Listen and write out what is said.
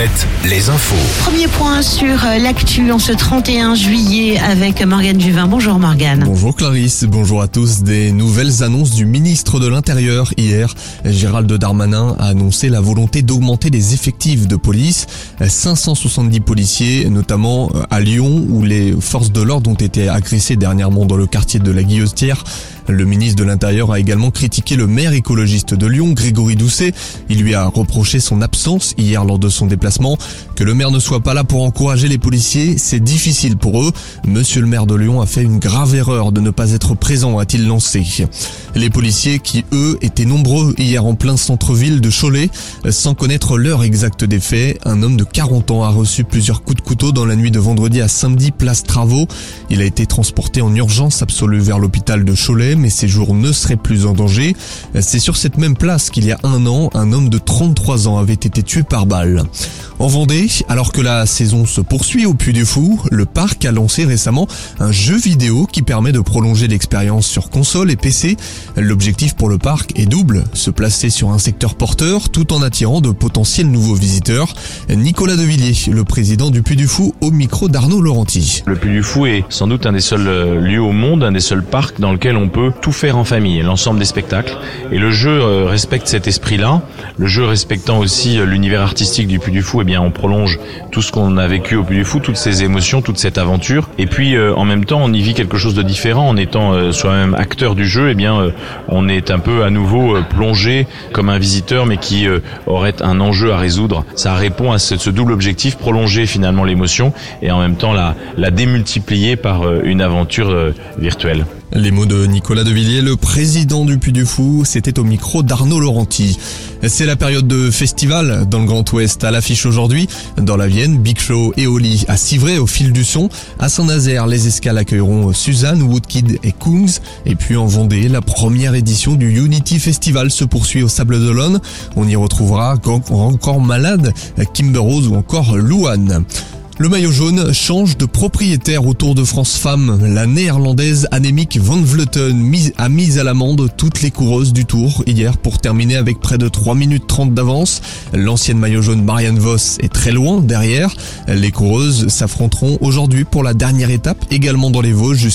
7, les infos. Premier point sur l'actu en ce 31 juillet avec Morgane Juvin. Bonjour Morgane. Bonjour Clarisse, bonjour à tous. Des nouvelles annonces du ministre de l'Intérieur hier. Gérald Darmanin a annoncé la volonté d'augmenter les effectifs de police. 570 policiers, notamment à Lyon, où les forces de l'ordre ont été agressées dernièrement dans le quartier de la Guillotière. Le ministre de l'Intérieur a également critiqué le maire écologiste de Lyon, Grégory Doucet. Il lui a reproché son absence hier lors de son déplacement. Que le maire ne soit pas là pour encourager les policiers, c'est difficile pour eux. Monsieur le maire de Lyon a fait une grave erreur de ne pas être présent, a-t-il lancé. Les policiers qui, eux, étaient nombreux hier en plein centre-ville de Cholet. Sans connaître l'heure exacte des faits, un homme de 40 ans a reçu plusieurs coups de couteau dans la nuit de vendredi à samedi, place Travaux. Il a été transporté en urgence absolue vers l'hôpital de Cholet, mais ses jours ne seraient plus en danger. C'est sur cette même place qu'il y a un an, un homme de 33 ans avait été tué par balle. En Vendée, alors que la saison se poursuit au Puy du Fou, le parc a lancé récemment un jeu vidéo qui permet de prolonger l'expérience sur console et PC. L'objectif pour le parc est double, se placer sur un secteur porteur tout en attirant de potentiels nouveaux visiteurs. Nicolas Devilliers, le président du Puy du Fou, au micro d'Arnaud Laurenti. Le Puy du Fou est sans doute un des seuls lieux au monde, un des seuls parcs dans lequel on peut tout faire en famille, l'ensemble des spectacles. Et le jeu respecte cet esprit-là. Le jeu respectant aussi l'univers artistique du Puy du Fou, on prolonge tout ce qu'on a vécu au Puy du Fou, toutes ces émotions, toute cette aventure. Et puis en même temps, on y vit quelque chose de différent en étant soi-même acteur du jeu. On est un peu à nouveau plongé comme un visiteur, mais qui aurait un enjeu à résoudre. Ça répond à ce double objectif, prolonger finalement l'émotion et en même temps la démultiplier par une aventure virtuelle. Les mots de Nicolas Devilliers, le président du Puy du Fou, c'était au micro d'Arnaud Laurenti. C'est la période de festival dans le Grand Ouest. À l'affiche aujourd'hui, dans la Vienne, Big Show et Oli. À Civray, au Fil du Son. À Saint-Nazaire, les escales accueilleront Suzanne, Woodkid et Kungs. Et puis en Vendée, la première édition du Unity Festival se poursuit au Sables d'Olonne. On y retrouvera encore Malade, Kimber Rose ou encore Louane. Le maillot jaune change de propriétaire au Tour de France Femmes. La néerlandaise Annemiek van Vleuten a mis à l'amende toutes les coureuses du Tour hier pour terminer avec près de 3 minutes 30 d'avance. L'ancienne maillot jaune Marianne Vos est très loin derrière. Les coureuses s'affronteront aujourd'hui pour la dernière étape, également dans les Vosges.